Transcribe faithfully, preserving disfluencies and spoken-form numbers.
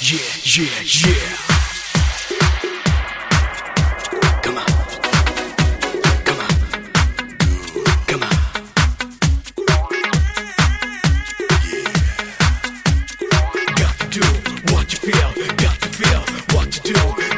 Yeah, yeah, yeah. Come on. Come on. Come on. Yeah. Got to do what you feel. Got to feel what to do.